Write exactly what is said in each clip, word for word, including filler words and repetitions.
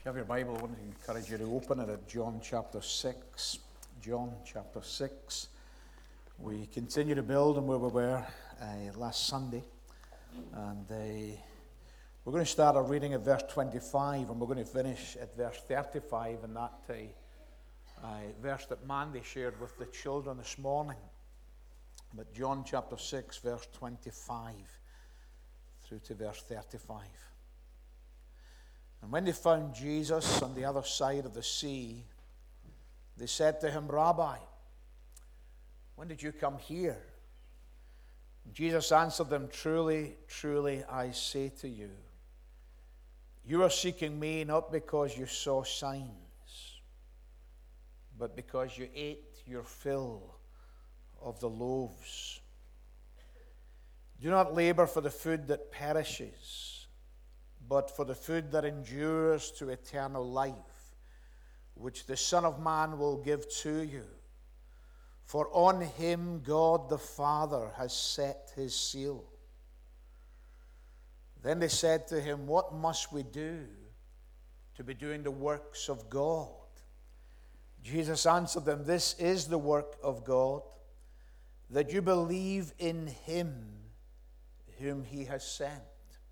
If you have your Bible, I want to encourage you to open it at John chapter six. John chapter six. We continue to build on where we were uh, last Sunday. And uh, we're going to start our reading at verse twenty-five, and we're going to finish at verse thirty-five, and that uh, uh, verse that Mandy shared with the children this morning. But John chapter six, verse twenty-five through to verse thirty-five. And when they found Jesus on the other side of the sea, they said to him, "Rabbi, when did you come here?" And Jesus answered them, "Truly, truly, I say to you, you are seeking me not because you saw signs, but because you ate your fill of the loaves. Do not labor for the food that perishes, but for the food that endures to eternal life, which the Son of Man will give to you. For on him God the Father has set his seal." Then they said to him, "What must we do to be doing the works of God?" Jesus answered them, "This is the work of God, that you believe in him whom he has sent."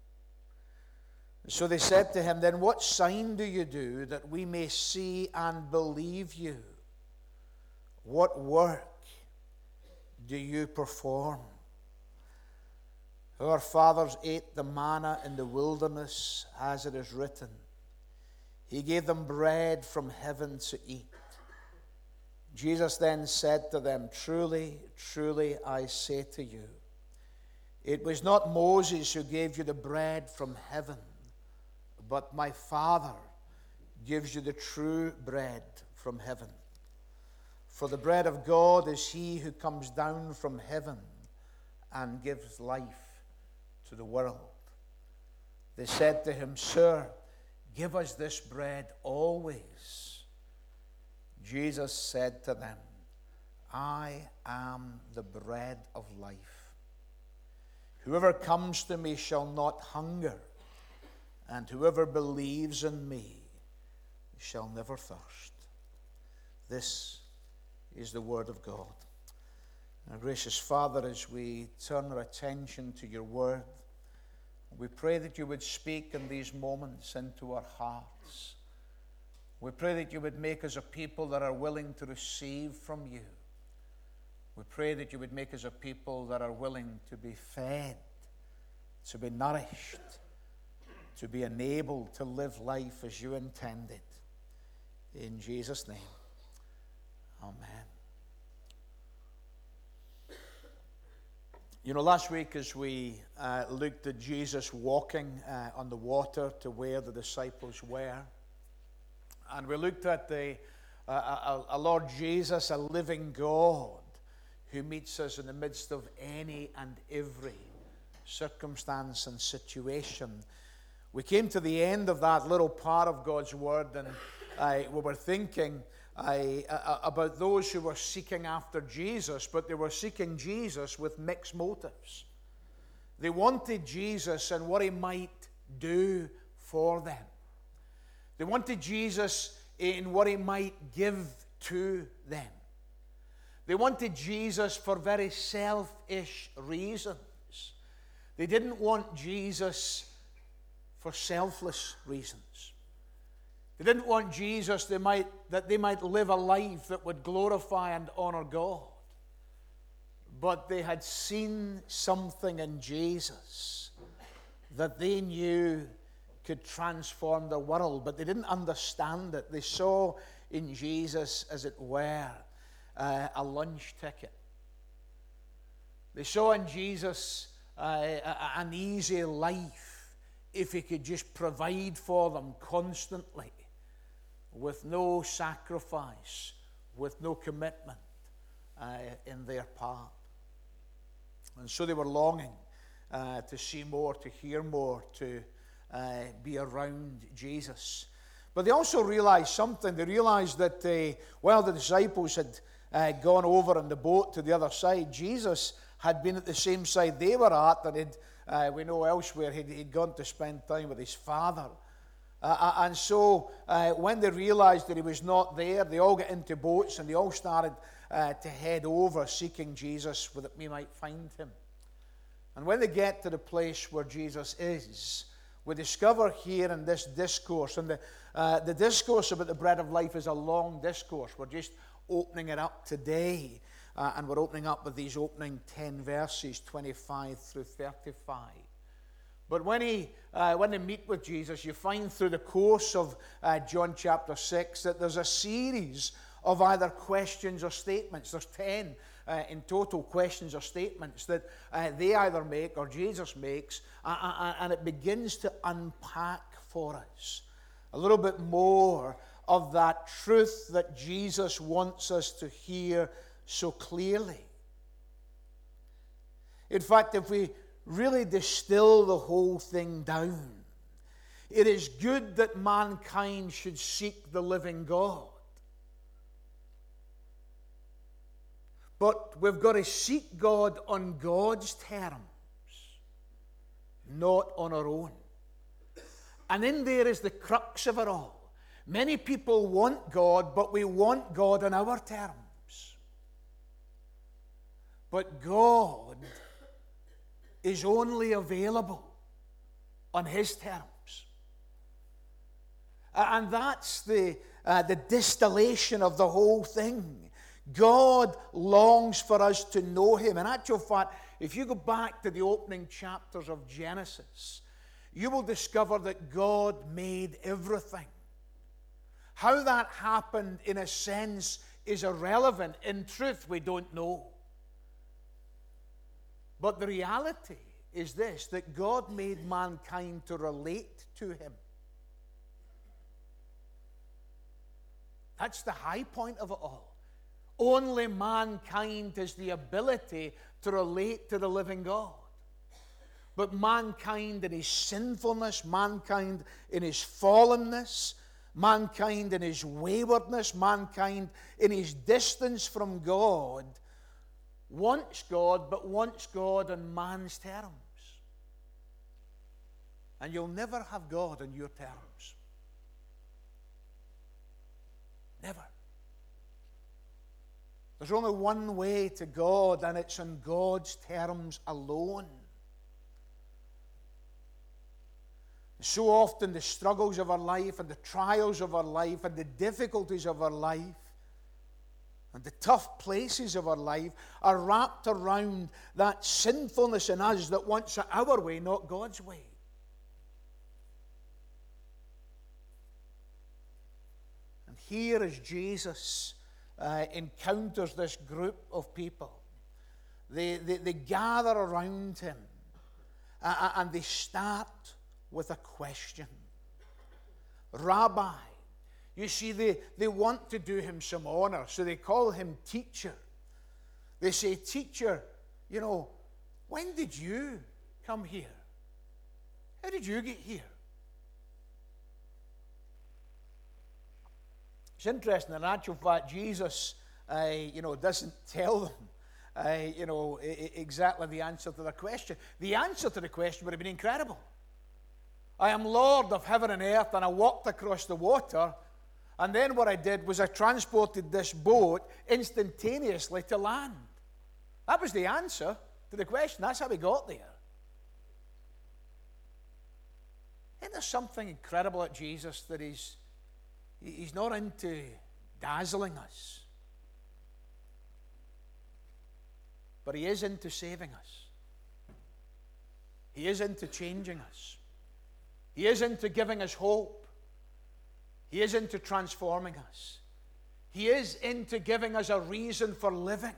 So they said to him, "Then what sign do you do that we may see and believe you? What work do you perform? Our fathers ate the manna in the wilderness, as it is written, he gave them bread from heaven to eat." Jesus then said to them, "Truly, truly, I say to you, it was not Moses who gave you the bread from heaven, but my Father gives you the true bread from heaven. For the bread of God is he who comes down from heaven and gives life to the world." They said to him, "Sir, give us this bread always." Jesus said to them, "I am the bread of life. Whoever comes to me shall not hunger, and whoever believes in me shall never thirst." This is the word of God. Our gracious Father, as we turn our attention to your word, we pray that you would speak in these moments into our hearts. We pray that you would make us a people that are willing to receive from you. We pray that you would make us a people that are willing to be fed, to be nourished, to be enabled to live life as you intended. In Jesus' name, amen. You know, last week as we uh, looked at Jesus walking uh, on the water to where the disciples were, and we looked at the uh, a, a Lord Jesus, a living God, who meets us in the midst of any and every circumstance and situation. We came to the end of that little part of God's word, and uh, we were thinking uh, uh, about those who were seeking after Jesus, but they were seeking Jesus with mixed motives. They wanted Jesus and what he might do for them. They wanted Jesus in what he might give to them. They wanted Jesus for very selfish reasons. They didn't want Jesus for selfless reasons. They didn't want Jesus they might, that they might live a life that would glorify and honor God. But they had seen something in Jesus that they knew could transform the world, but they didn't understand it. They saw in Jesus, as it were, uh, a lunch ticket. They saw in Jesus uh, an easy life, if he could just provide for them constantly, with no sacrifice, with no commitment uh, in their part. And so they were longing uh, to see more, to hear more, to uh, be around Jesus. But they also realized something. They realized that uh, while the disciples had uh, gone over on the boat to the other side, Jesus had been at the same side they were at, and had, uh, we know elsewhere he'd, he'd gone to spend time with his Father. Uh, and so uh, when they realized that he was not there, they all got into boats and they all started uh, to head over seeking Jesus so that we might find him. And when they get to the place where Jesus is, we discover here in this discourse, and the, uh, the discourse about the bread of life is a long discourse. We're just opening it up today, uh, and we're opening up with these opening ten verses, twenty-five through thirty-five. But when, he, uh, when they meet with Jesus, you find through the course of uh, John chapter six that there's a series of either questions or statements. There's ten uh, in total questions or statements that uh, they either make or Jesus makes, uh, uh, and it begins to unpack for us a little bit more of that truth that Jesus wants us to hear so clearly. In fact, if we really distill the whole thing down, it is good that mankind should seek the living God. But we've got to seek God on God's terms, not on our own. And in there is the crux of it all. Many people want God, but we want God on our terms. But God is only available on his terms. And that's the, uh, the distillation of the whole thing. God longs for us to know him. In actual fact, if you go back to the opening chapters of Genesis, you will discover that God made everything. How that happened, in a sense, is irrelevant. In truth, we don't know. But the reality is this, that God made mankind to relate to him. That's the high point of it all. Only mankind has the ability to relate to the living God. But mankind in his sinfulness, mankind in his fallenness, mankind in his waywardness, mankind in his distance from God, wants God, but wants God on man's terms. And you'll never have God on your terms. Never. There's only one way to God, and it's on God's terms alone. So often the struggles of our life and the trials of our life and the difficulties of our life and the tough places of our life are wrapped around that sinfulness in us that wants it our way, not God's way. And here as Jesus uh, encounters this group of people, they, they, they gather around him uh, and they start with a question. Rabbi. You see, they, they want to do him some honor, so they call him teacher. They say, teacher, you know, when did you come here? How did you get here? It's interesting, in actual fact, Jesus, uh, you know, doesn't tell them, uh, you know, exactly the answer to their question. The answer to the question would have been incredible. I am Lord of heaven and earth, and I walked across the water, and then what I did was I transported this boat instantaneously to land. That was the answer to the question. That's how we got there. Isn't there something incredible at Jesus that he's, he's not into dazzling us, but he is into saving us. He is into changing us. He is into giving us hope. He is into transforming us. He is into giving us a reason for living.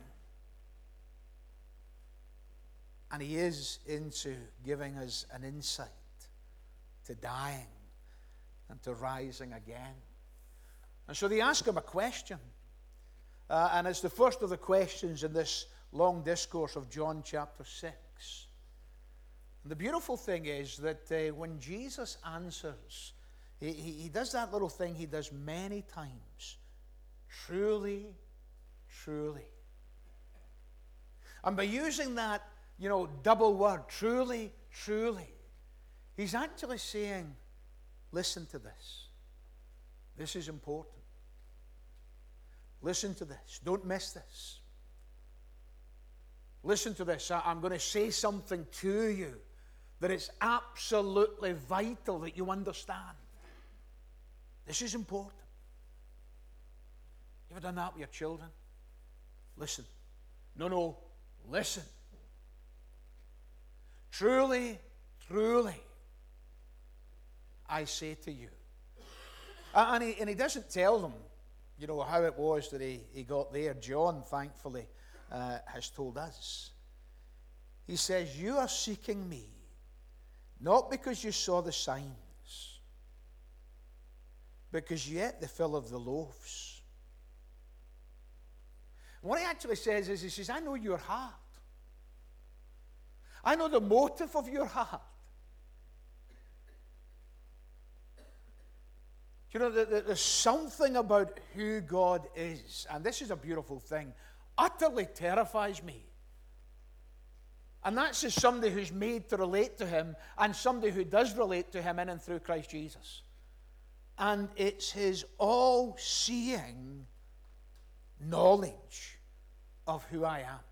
And he is into giving us an insight to dying and to rising again. And so they ask him a question. Uh, and it's the first of the questions in this long discourse of John chapter six. And the beautiful thing is that uh, when Jesus answers, he, he, he does that little thing he does many times. Truly, truly. And by using that, you know, double word, truly, truly, he's actually saying, listen to this. This is important. Listen to this. Don't miss this. Listen to this. I'm going to say something to you that it's absolutely vital that you understand. This is important. You ever done that with your children? Listen. No, no. Listen. Truly, truly, I say to you. And he, and he doesn't tell them, you know, how it was that he, he got there. John, thankfully, uh, has told us. He says, you are seeking me, not because you saw the signs, because you ate the fill of the loaves. What he actually says is, he says, I know your heart. I know the motive of your heart. You know, there's something about who God is, and this is a beautiful thing, utterly terrifies me. And that's as somebody who's made to relate to him, and somebody who does relate to him in and through Christ Jesus. And it's his all-seeing knowledge of who I am.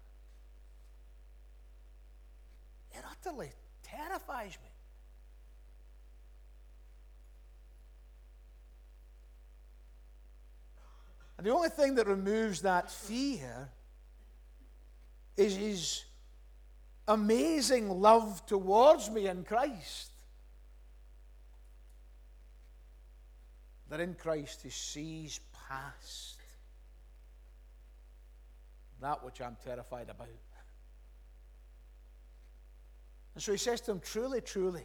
It utterly terrifies me. And the only thing that removes that fear is his amazing love towards me in Christ. That in Christ he sees past that which I'm terrified about. And so he says to them, truly, truly.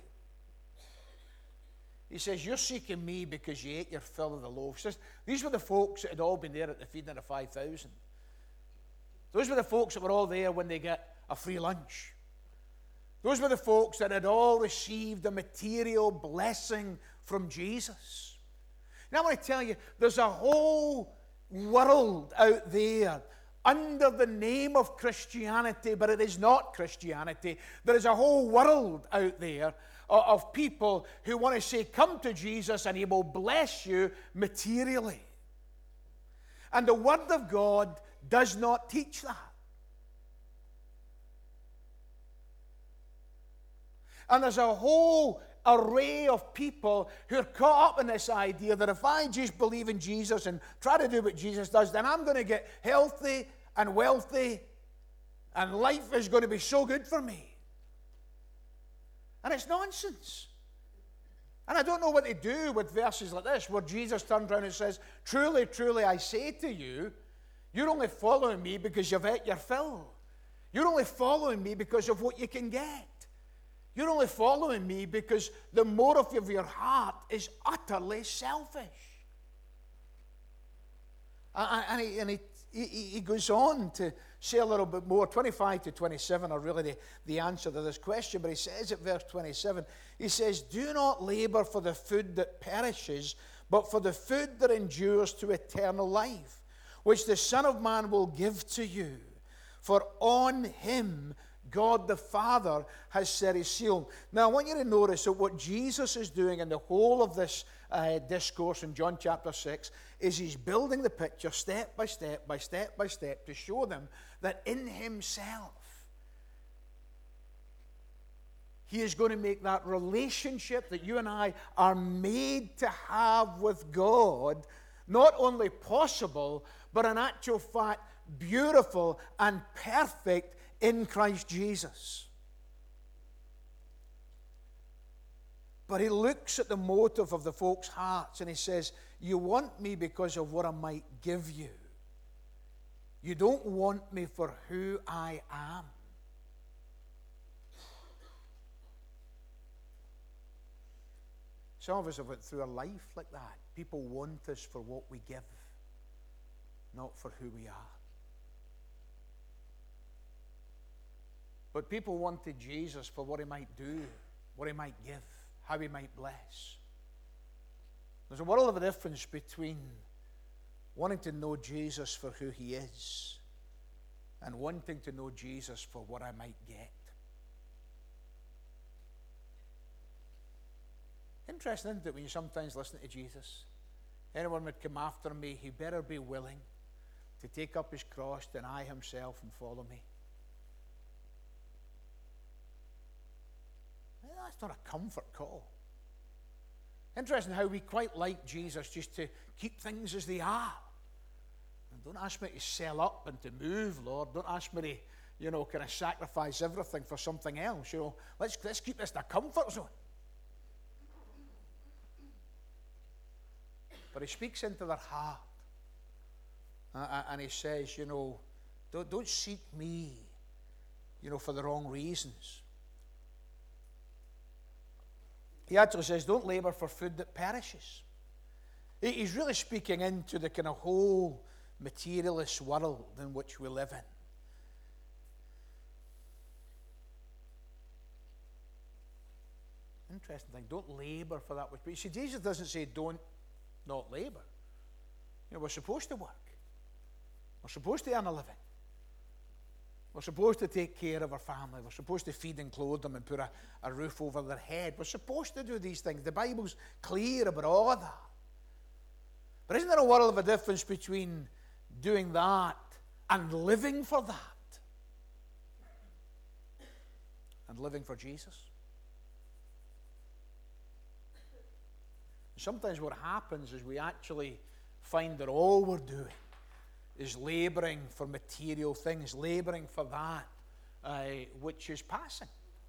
He says, you're seeking me because you ate your fill of the loaves. Says, these were the folks that had all been there at the feeding of the five thousand. Those were the folks that were all there when they get a free lunch. Those were the folks that had all received a material blessing from Jesus. Now I want to tell you, there's a whole world out there under the name of Christianity, but it is not Christianity. There is a whole world out there of people who want to say, come to Jesus and he will bless you materially. And the Word of God does not teach that. And there's a whole array of people who are caught up in this idea that if I just believe in Jesus and try to do what Jesus does, then I'm going to get healthy and wealthy and life is going to be so good for me. And it's nonsense. And I don't know what they do with verses like this, where Jesus turns around and says, truly, truly, I say to you, you're only following me because you've ate your fill. You're only following me because of what you can get. You're only following me because the motive of your heart is utterly selfish. And he, and he, he, he goes on to say a little bit more. twenty-five to twenty-seven are really the, the answer to this question. But he says at verse twenty-seven, he says, do not labor for the food that perishes, but for the food that endures to eternal life, which the Son of Man will give to you. For on him God the Father has set his seal. Now I want you to notice that what Jesus is doing in the whole of this uh, discourse in John chapter six is he's building the picture step by step by step by step to show them that in himself he is going to make that relationship that you and I are made to have with God not only possible, but in actual fact beautiful and perfect in Christ Jesus. But he looks at the motive of the folks' hearts and he says, you want me because of what I might give you. You don't want me for who I am. Some of us have went through a life like that. People want us for what we give, not for who we are. But people wanted Jesus for what he might do, what he might give, how he might bless. There's a world of a difference between wanting to know Jesus for who he is and wanting to know Jesus for what I might get. Interesting, isn't it, when you sometimes listen to Jesus? Anyone would come after me, he better be willing to take up his cross, deny himself, and follow me. That's not a comfort call. Interesting how we quite like Jesus just to keep things as they are. And don't ask me to sell up and to move, Lord. Don't ask me to, you know, kind of sacrifice everything for something else. You know, let's, let's keep this in a comfort zone. But he speaks into their heart. Uh, and he says, you know, don't, don't seek me, you know, for the wrong reasons. He actually says, don't labor for food that perishes. He's really speaking into the kind of whole materialist world in which we live in. Interesting thing, don't labor for that which. But you see, Jesus doesn't say don't not labor. You know, we're supposed to work. We're supposed to earn a living. We're supposed to take care of our family. We're supposed to feed and clothe them and put a, a roof over their head. We're supposed to do these things. The Bible's clear about all of that. But isn't there a world of a difference between doing that and living for that? And living for Jesus? Sometimes what happens is we actually find that all we're doing is laboring for material things, laboring for that uh, which is passing.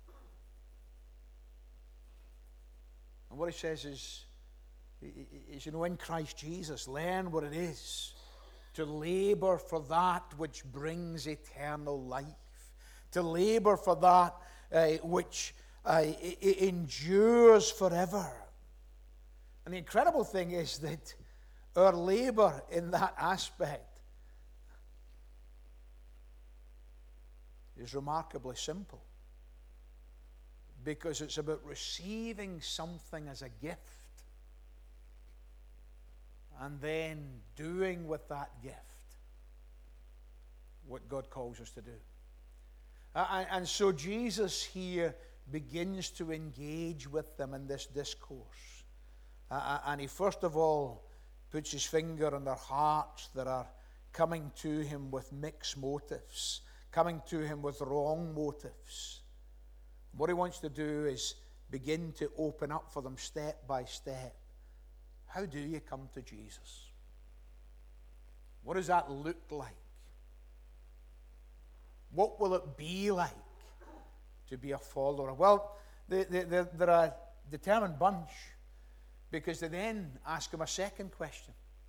And what he says is, is, you know, in Christ Jesus, learn what it is to labor for that which brings eternal life, to labor for that uh, which uh, endures forever. And the incredible thing is that our labor in that aspect is remarkably simple, because it's about receiving something as a gift and then doing with that gift what God calls us to do. Uh, and so Jesus here begins to engage with them in this discourse. Uh, and he first of all puts his finger on their hearts that are coming to him with mixed motives, coming to him with wrong motives. What he wants to do is begin to open up for them step by step. How do you come to Jesus? What does that look like? What will it be like to be a follower? Well, they, they, they're, they're a determined bunch, because they then ask him a second question.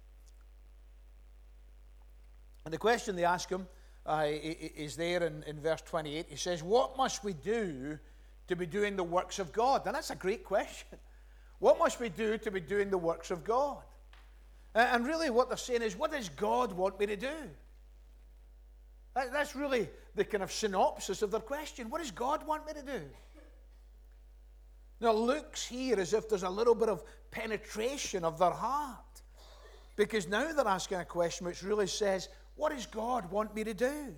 And the question they ask him uh, is there in, in verse twenty-eight. He says, what must we do to be doing the works of God? And that's a great question. What must we do to be doing the works of God? And really what they're saying is, what does God want me to do? That's really the kind of synopsis of their question. What does God want me to do? Now, it looks here as if there's a little bit of penetration of their heart, because now they're asking a question which really says, what does God want me to do?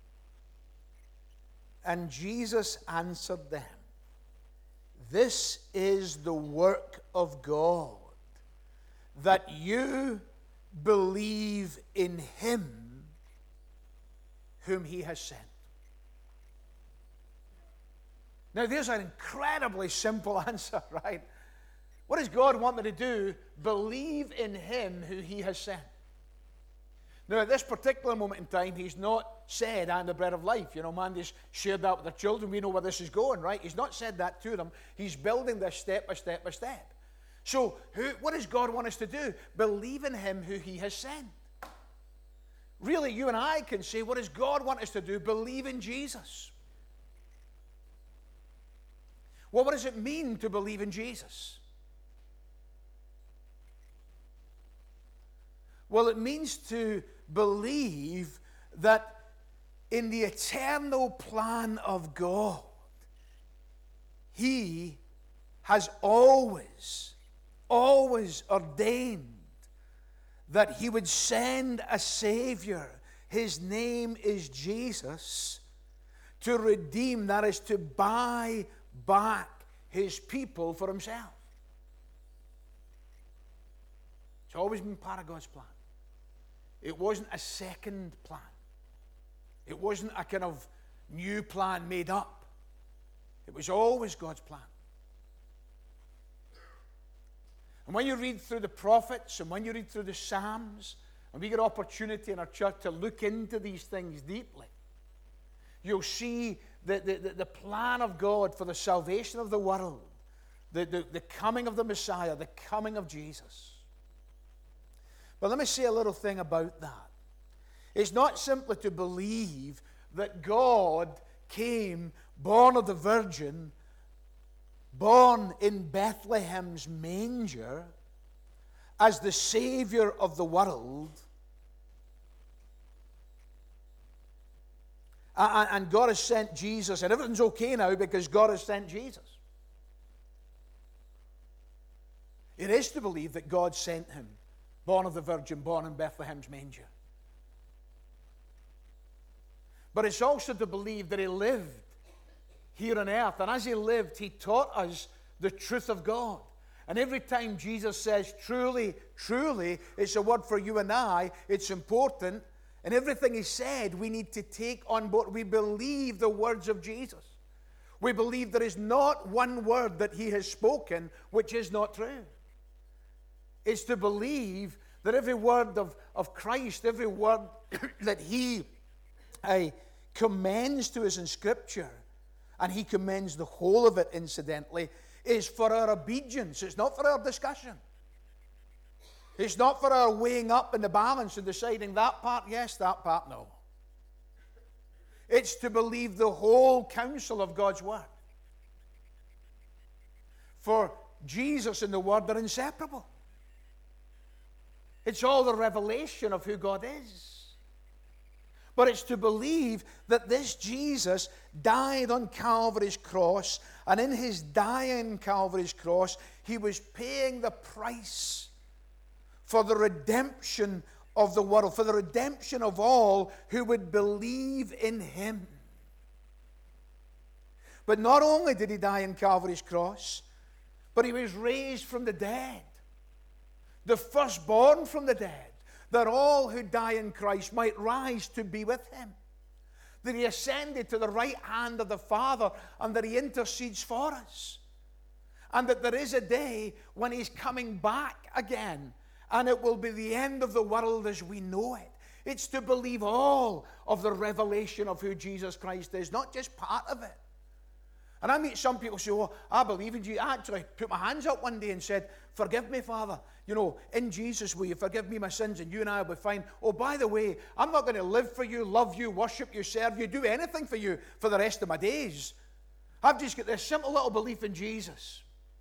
And Jesus answered them, this is the work of God, that you believe in him whom he has sent. Now, there's an incredibly simple answer, right? What does God want me to do? Believe in him who he has sent. Now, at this particular moment in time, he's not said, "I am the bread of life." You know, Mandy's shared that with their children. We know where this is going, right? He's not said that to them. He's building this step by step by step. So, who, what does God want us to do? Believe in him who he has sent. Really, you and I can say, what does God want us to do? Believe in Jesus. Well, what does it mean to believe in Jesus? Well, it means to believe that in the eternal plan of God, he has always, always ordained that he would send a Savior. His name is Jesus, to redeem, that is, to buy back his people for himself. It's always been part of God's plan. It wasn't a second plan. It wasn't a kind of new plan made up. It was always God's plan. And when you read through the prophets and when you read through the Psalms, and we get opportunity in our church to look into these things deeply, you'll see the, the, the plan of God for the salvation of the world, the, the, the coming of the Messiah, the coming of Jesus. But let me say a little thing about that. It's not simply to believe that God came, born of the Virgin, born in Bethlehem's manger, as the Savior of the world, and God has sent Jesus, and everything's okay now because God has sent Jesus. It is to believe that God sent him, born of the Virgin, born in Bethlehem's manger. But it's also to believe that he lived here on earth, and as he lived, he taught us the truth of God. And every time Jesus says, truly, truly, it's a word for you and I, it's important. And everything he said, we need to take on board. We believe the words of Jesus. We believe there is not one word that he has spoken which is not true. It's to believe that every word of, of Christ, every word that he uh, commends to us in Scripture, and he commends the whole of it, incidentally, is for our obedience. It's not for our discussion. It's not for our weighing up in the balance and deciding that part yes, that part no. It's to believe the whole counsel of God's Word. For Jesus and the Word are inseparable. It's all the revelation of who God is. But it's to believe that this Jesus died on Calvary's cross, and in his dying on Calvary's cross, he was paying the price for the redemption of the world, for the redemption of all who would believe in him. But not only did he die on Calvary's cross, but he was raised from the dead, the firstborn from the dead, that all who die in Christ might rise to be with him. That he ascended to the right hand of the Father, and that he intercedes for us. And that there is a day when he's coming back again, and it will be the end of the world as we know it. It's to believe all of the revelation of who Jesus Christ is, not just part of it. And I meet some people say, oh, I believe in Jesus. I actually put my hands up one day and said, forgive me, Father. You know, in Jesus, will you forgive me my sins, and you and I will be fine. Oh, by the way, I'm not going to live for you, love you, worship you, serve you, do anything for you for the rest of my days. I've just got this simple little belief in Jesus.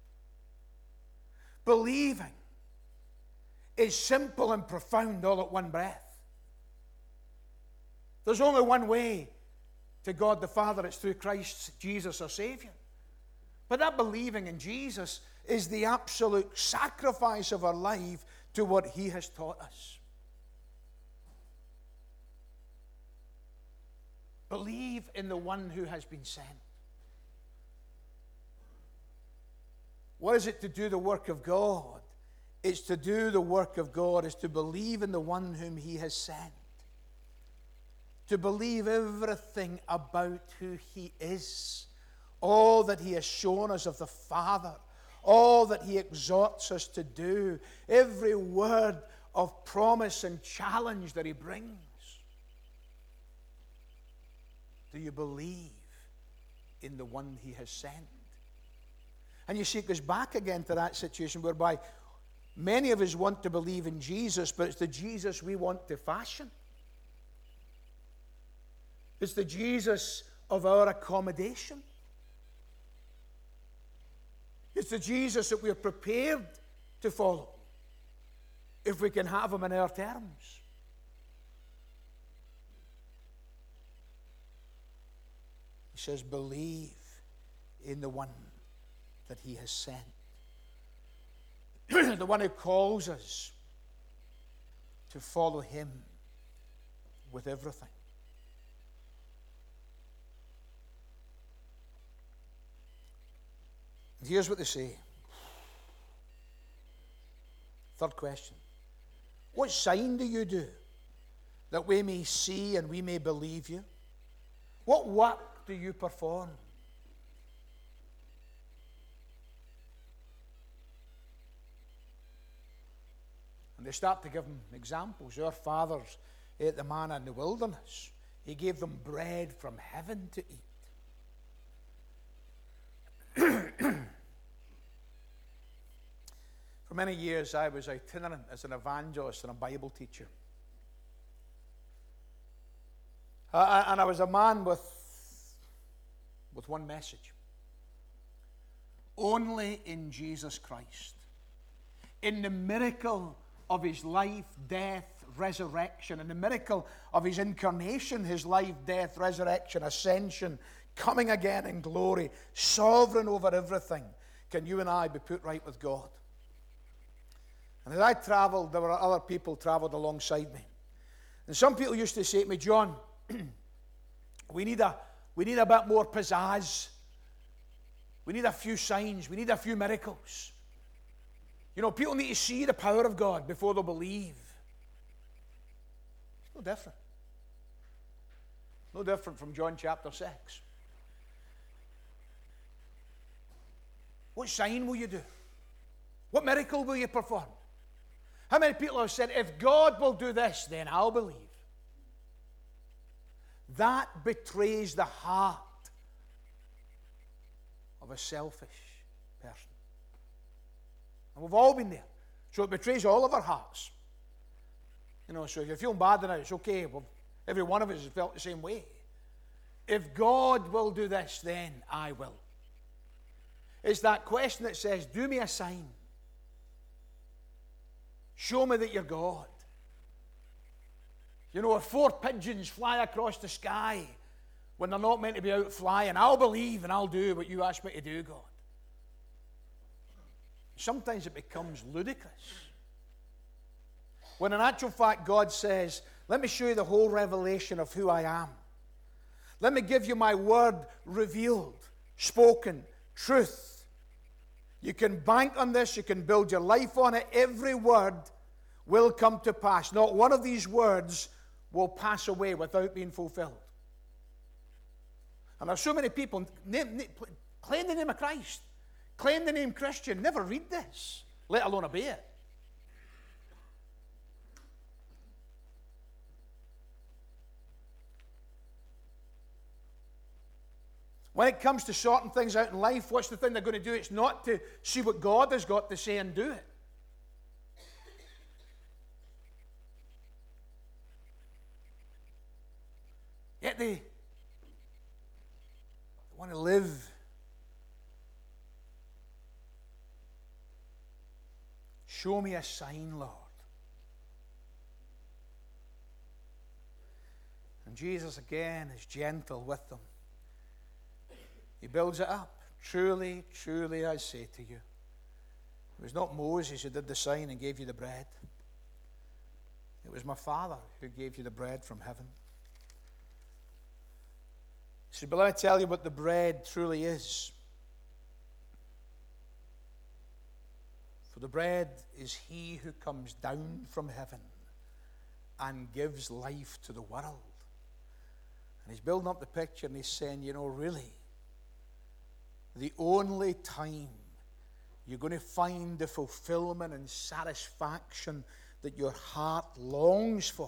Believing is simple and profound all at one breath. There's only one way to God the Father. It's through Christ Jesus our Savior. But that believing in Jesus is the absolute sacrifice of our life to what he has taught us. Believe in the one who has been sent. What is it to do the work of God? It's to do the work of God is to believe in the one whom he has sent. To believe everything about who he is. All that he has shown us of the Father. All that he exhorts us to do. Every word of promise and challenge that he brings. Do you believe in the one he has sent? And you see, it goes back again to that situation whereby many of us want to believe in Jesus, but it's the Jesus we want to fashion. It's the Jesus of our accommodation. It's the Jesus that we're prepared to follow if we can have him on our terms. He says, believe in the one that he has sent. The one who calls us to follow him with everything. And here's what they say. Third question. What sign do you do that we may see and we may believe you? What work do you perform? And they start to give them examples. Our fathers ate the manna in the wilderness. He gave them bread from heaven to eat. For many years, I was itinerant as an evangelist and a Bible teacher. Uh, and I was a man with, with one message. Only in Jesus Christ, in the miracle of his life, death, resurrection, in the miracle of his incarnation, his life, death, resurrection, ascension, coming again in glory, sovereign over everything, can you and I be put right with God. And as I traveled, there were other people traveled alongside me. And some people used to say to me, John, we need a, we need a bit more pizzazz. We need a few signs. We need a few miracles. You know, people need to see the power of God before they'll believe. It's no different. No different from John chapter six. What sign will you do? What miracle will you perform? How many people have said, if God will do this, then I'll believe? That betrays the heart of a selfish person. And we've all been there. So it betrays all of our hearts. You know, so if you're feeling bad tonight, it's okay. Well, every one of us has felt the same way. If God will do this, then I will. It's that question that says, do me a sign. Show me that you're God. You know, if four pigeons fly across the sky when they're not meant to be out flying, I'll believe and I'll do what you ask me to do, God. Sometimes it becomes ludicrous. When in actual fact God says, let me show you the whole revelation of who I am. Let me give you my word revealed, spoken, truth. You can bank on this. You can build your life on it. Every word will come to pass. Not one of these words will pass away without being fulfilled. And there's so many people name, name, claim the name of Christ, claim the name Christian, never read this, let alone obey it. When it comes to sorting things out in life, what's the thing they're going to do? It's not to see what God has got to say and do it. Yet they, they want to live show me a sign, Lord. And Jesus again is gentle with them. He builds it up. Truly, truly, I say to you, it was not Moses who did the sign and gave you the bread. It was my Father who gave you the bread from heaven. He said, but let me tell you what the bread truly is. For the bread is he who comes down from heaven and gives life to the world. And he's building up the picture and he's saying, you know, really, the only time you're going to find the fulfillment and satisfaction that your heart longs for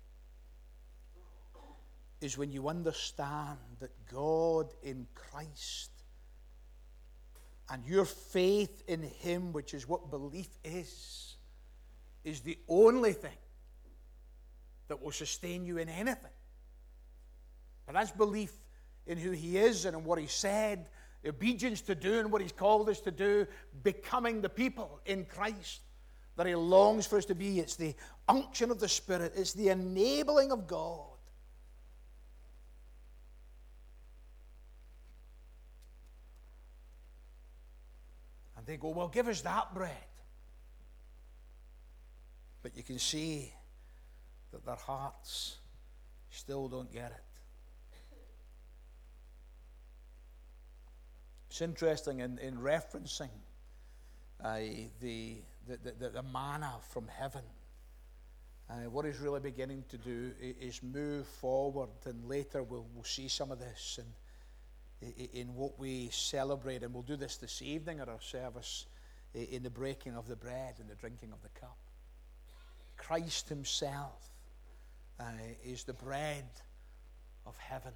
is when you understand that God in Christ and your faith in him, which is what belief is, is the only thing that will sustain you in anything. And that's belief in who he is and in what he said, obedience to doing what he's called us to do, becoming the people in Christ that he longs for us to be. It's the unction of the Spirit. It's the enabling of God. And they go, well, give us that bread. But you can see that their hearts still don't get it. It's interesting in, in referencing uh, the, the, the, the manna from heaven. uh, what he's really beginning to do is move forward, and later we'll, we'll see some of this in, in what we celebrate, and we'll do this this evening at our service, in the breaking of the bread and the drinking of the cup. Christ himself uh, is the bread of heaven.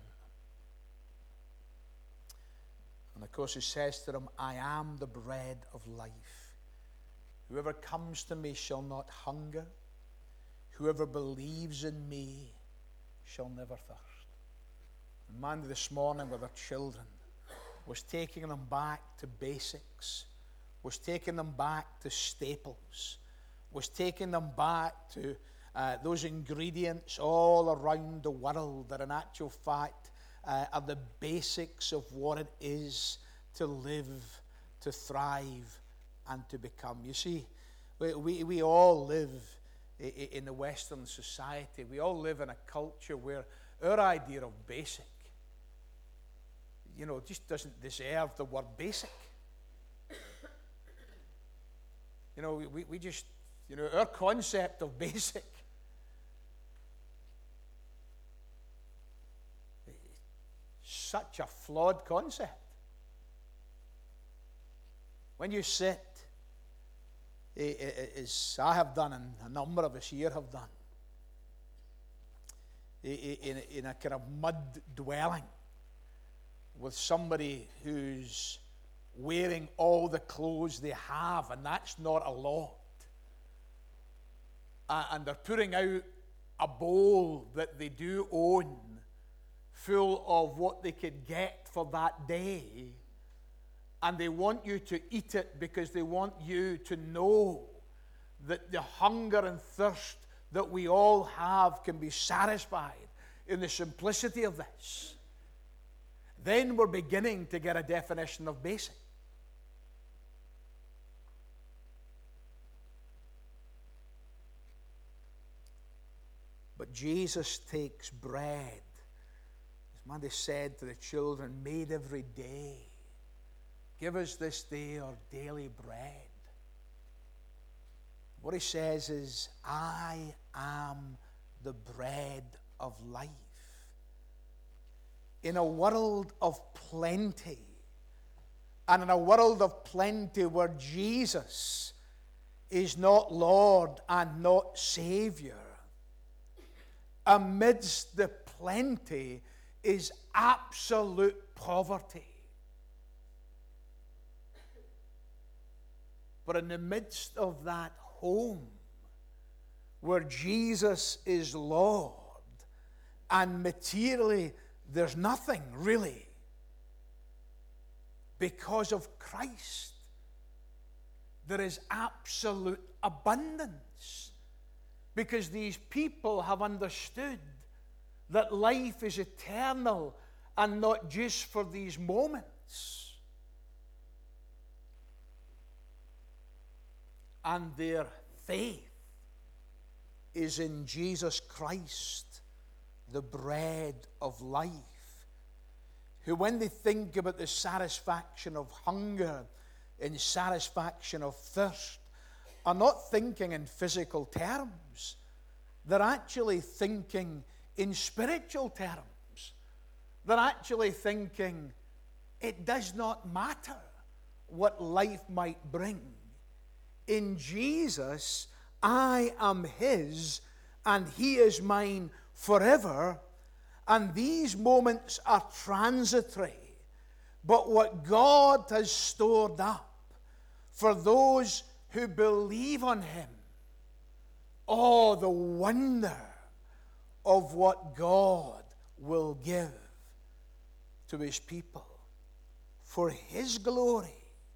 And of course he says to them, I am the bread of life. Whoever comes to me shall not hunger. Whoever believes in me shall never thirst. And Mandy this morning with our children was taking them back to basics, was taking them back to staples, was taking them back to uh, those ingredients all around the world that in actual fact uh, are the basics of what it is to live, to thrive, and to become. You see, we, we, we all live in the Western society. We all live in a culture where our idea of basic, you know, just doesn't deserve the word basic. You know, we, we just, you know, our concept of basic, such a flawed concept. When you sit, as I have done and a number of us here have done, in, in a kind of mud dwelling with somebody who's wearing all the clothes they have, and that's not a lot, uh, and they're putting out a bowl that they do own full of what they could get for that day, and they want you to eat it because they want you to know that the hunger and thirst that we all have can be satisfied in the simplicity of this. Then we're beginning to get a definition of basic. But Jesus takes bread, as Mandy said to the children, made every day. Give us this day our daily bread. What he says is, I am the bread of life. In a world of plenty, and in a world of plenty where Jesus is not Lord and not Savior, amidst the plenty is absolute poverty. But in the midst of that home, where Jesus is Lord, and materially there's nothing really, because of Christ, there is absolute abundance. Because these people have understood that life is eternal and not just for these moments. And their faith is in Jesus Christ, the bread of life, who, when they think about the satisfaction of hunger and satisfaction of thirst, are not thinking in physical terms. They're actually thinking in spiritual terms. They're actually thinking, it does not matter what life might bring. In Jesus, I am his, and he is mine forever. And these moments are transitory. But what God has stored up for those who believe on him, oh, the wonder of what God will give to his people for his glory.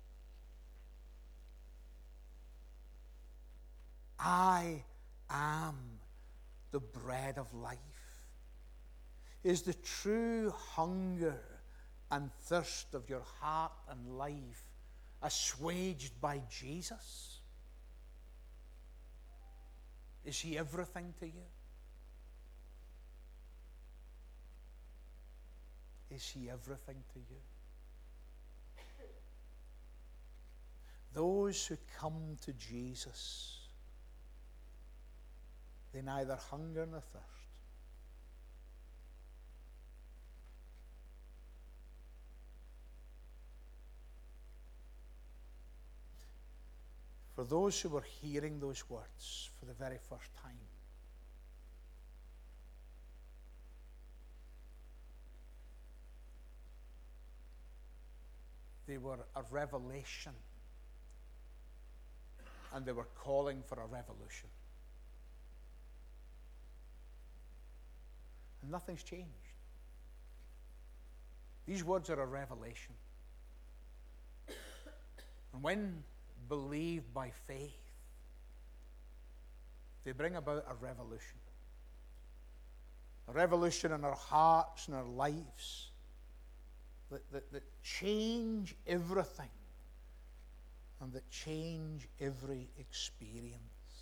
I am the bread of life. Is the true hunger and thirst of your heart and life assuaged by Jesus? Is he everything to you? Is he everything to you? Those who come to Jesus, they neither hunger nor thirst. For those who were hearing those words for the very first time, they were a revelation, and they were calling for a revolution. And nothing's changed. These words are a revelation. And when believed by faith, they bring about a revolution. A revolution in our hearts and our lives that, that, that change everything and that change every experience.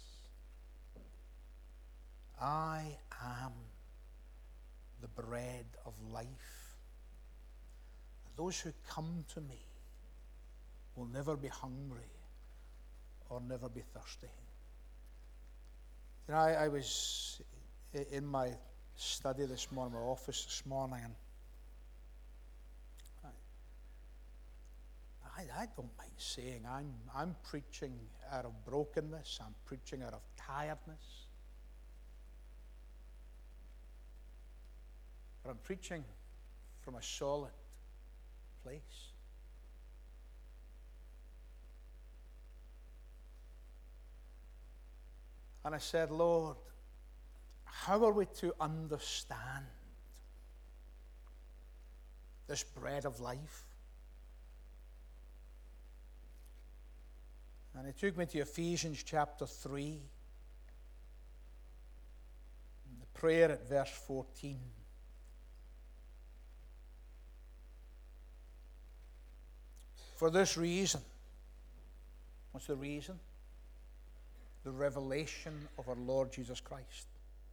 I am the bread of life. Those who come to me will never be hungry or never be thirsty. You know, I, I was in my study this morning, my office this morning, and I, I don't mind saying I'm, I'm preaching out of brokenness, I'm preaching out of tiredness, but I'm preaching from a solid place. And I said, Lord, how are we to understand this bread of life? And he took me to Ephesians chapter three, and the prayer at verse fourteen. For this reason, what's the reason? The revelation of our Lord Jesus Christ.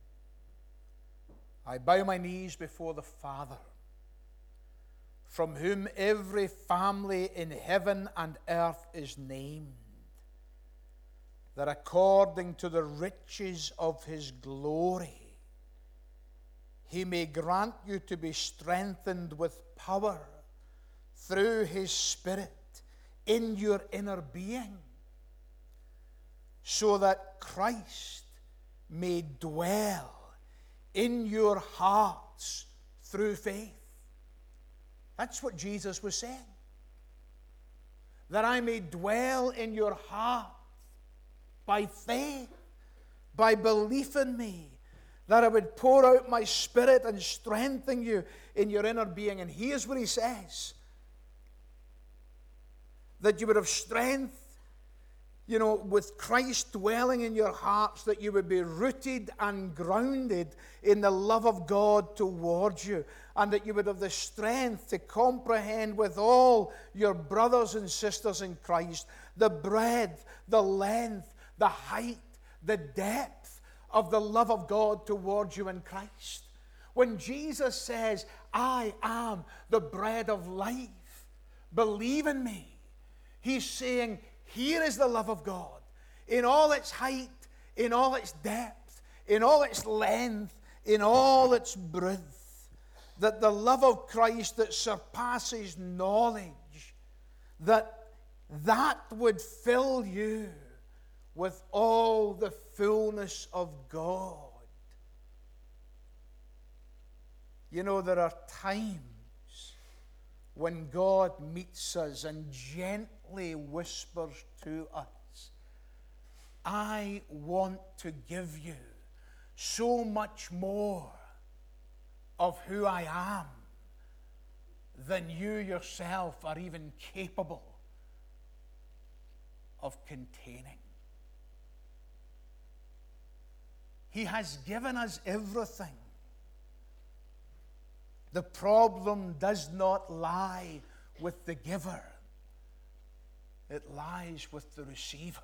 I bow my knees before the Father, from whom every family in heaven and earth is named, that according to the riches of his glory, he may grant you to be strengthened with power through his Spirit in your inner being, so that Christ may dwell in your hearts through faith. That's what Jesus was saying. That I may dwell in your heart by faith, by belief in me, that I would pour out my Spirit and strengthen you in your inner being. And here's what he says: that you would have strength, you know, with Christ dwelling in your hearts, that you would be rooted and grounded in the love of God towards you, and that you would have the strength to comprehend with all your brothers and sisters in Christ the breadth, the length, the height, the depth of the love of God towards you in Christ. When Jesus says, I am the bread of life, believe in me, he's saying, here is the love of God in all its height, in all its depth, in all its length, in all its breadth. That the love of Christ that surpasses knowledge, that that would fill you with all the fullness of God. You know, there are times when God meets us and gently whispers to us, I want to give you so much more of who I am than you yourself are even capable of containing. He has given us everything. The problem does not lie with the giver. It lies with the receiver.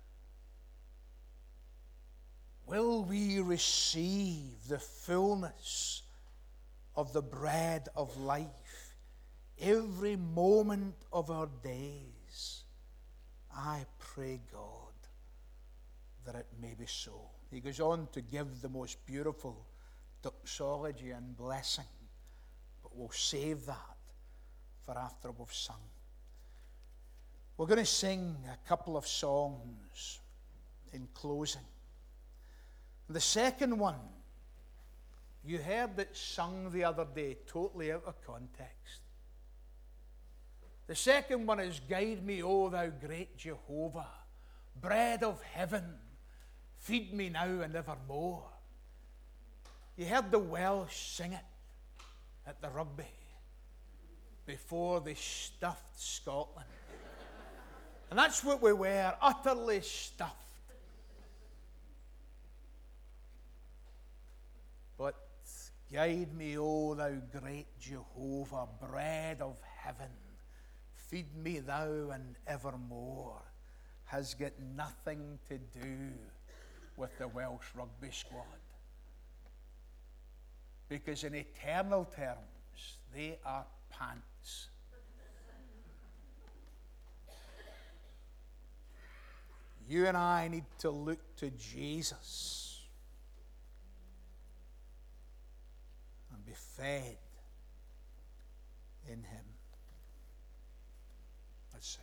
Will we receive the fullness of the bread of life every moment of our days? I pray, God, that it may be so. He goes on to give the most beautiful doxology and blessing, but we'll save that for after we've sung. We're going to sing a couple of songs in closing. The second one, you heard it sung the other day, totally out of context. The second one is, Guide me, O thou great Jehovah, bread of heaven, feed me now and evermore. You heard the Welsh sing it at the rugby before they stuffed Scotland. And that's what we were, utterly stuffed. But guide me, O thou great Jehovah, bread of heaven, feed me thou and evermore, has got nothing to do with the Welsh rugby squad. Because in eternal terms, they are pants. You and I need to look to Jesus and be fed in him.